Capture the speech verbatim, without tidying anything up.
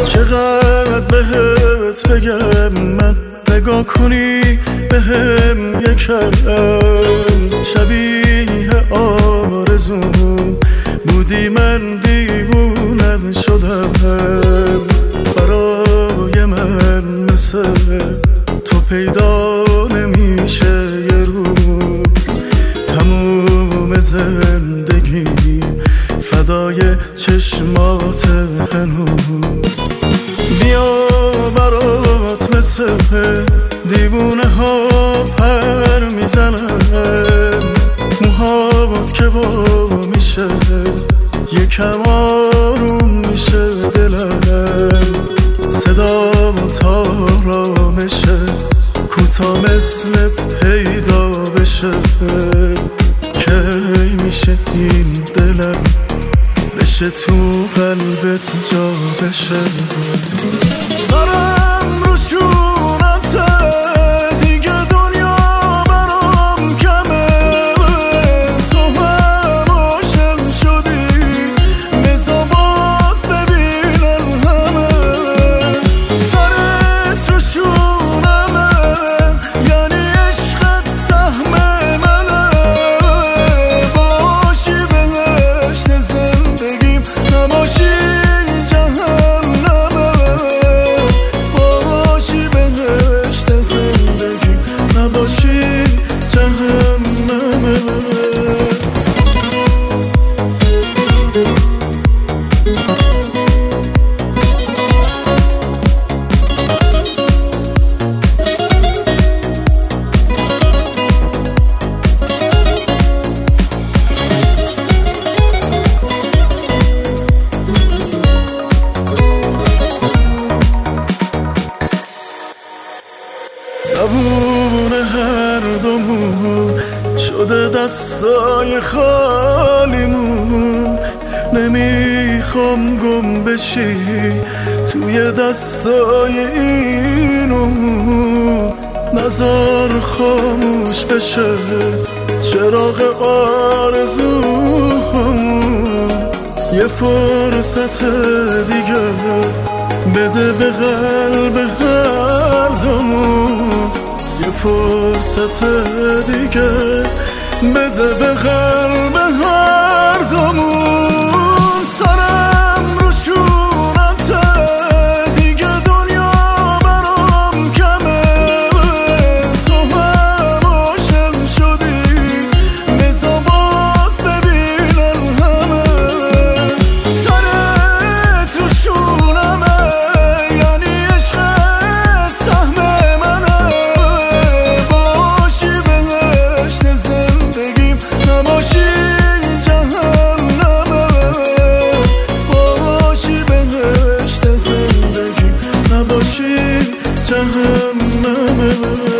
چقدر بهت بگم من، نگاه کنی بهم یکم. شبیه آرزوم بودی، من دیوونت شدم. برای من مثل تو پیدا نمیشه یه روز. تموم زندگی فدای چشمات هنوز. بیا برات مثل دیوونه ها پر میزنم. موهات که با میشه یکم آروم میشه دلم. صدا آرامشه کوتا مثلت پیدا بشه. کی میشه این دلم بشه تو قلبت جا بشه. سرم رو شونته دیگه دنیا برام کمه. تو هم عاشق شدی بذار باز ببینن همه. سرت رو شونمه یعنی عشقت سهم منه. باشی بهشت زندگیم نباشی جهنمه. باشی بهشت زندگیم نباشی جهنمه. زبون هر دومون شده دستای خالیمون. نمیخوام گم بشی توی دستای اینو. نذار خاموش بشه چراغ آرزومون. یه فرصت دیگه بده به قلب هر دومون. یه فرصت دیگه بده به قلب هر دومون. سرم رو شونته دیگه دنیا برام کمه. تو هم عاشق شدی بذار باز ببینن همه. سرت رو شونمه یعنی عشقت سهم منه. باشی بهشت زندگیم نباشی جهنمه. باشی بهشت زندگیم نباشی جهنمه.